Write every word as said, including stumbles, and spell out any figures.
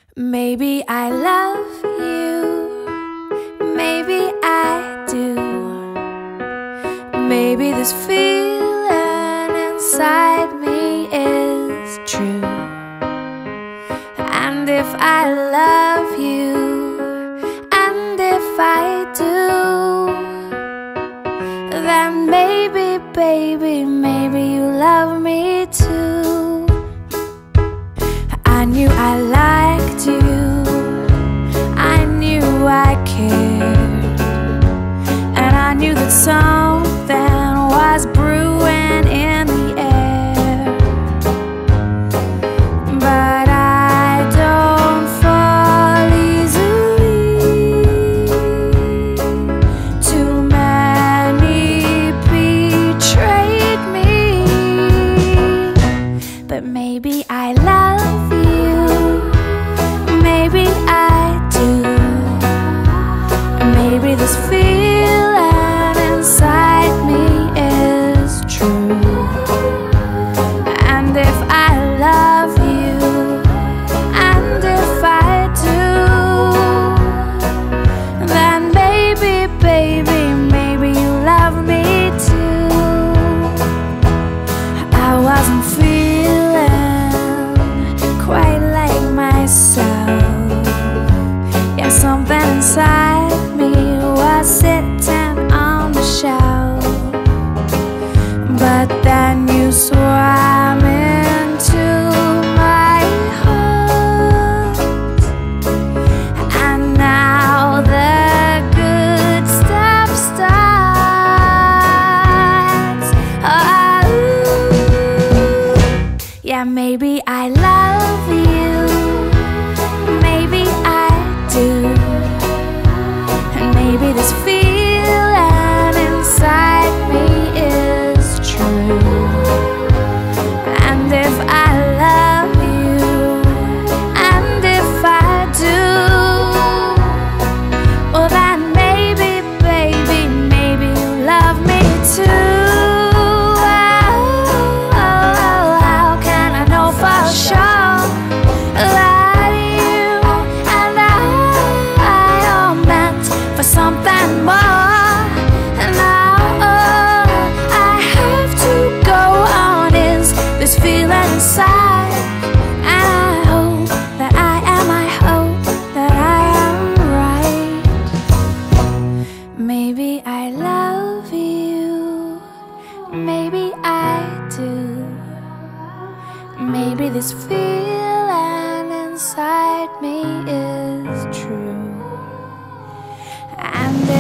Maybe I love you, maybe I do. Maybe this feeling inside me is true. And if I love you, and if I do, then maybe, baby, maybe you love me too. I knew I liked you, I knew I cared, and I knew that something was brewing in the air. But I don't fall easily. Too many betrayed me. But maybe I love you, maybe I do. Maybe this feeling inside me is true. And if I love you, and if I do, then maybe, baby, maybe you love me too. I wasn't feeling quite like myself. Yeah, something inside me was sitting on the shelf. But then you swam into my heart, and now the good stuff starts. Oh, yeah, maybe I love you, maybe I do. And maybe this feeling inside me is true. And if I love you, and if I do, well then maybe, baby, maybe you love me too. Oh, how can I know for sure that you and I are meant for something more? And now all I have to go on is this feeling inside. And I hope that I am, I hope that I am right. Maybe I love you, maybe I do. Maybe this feeling inside me is true. And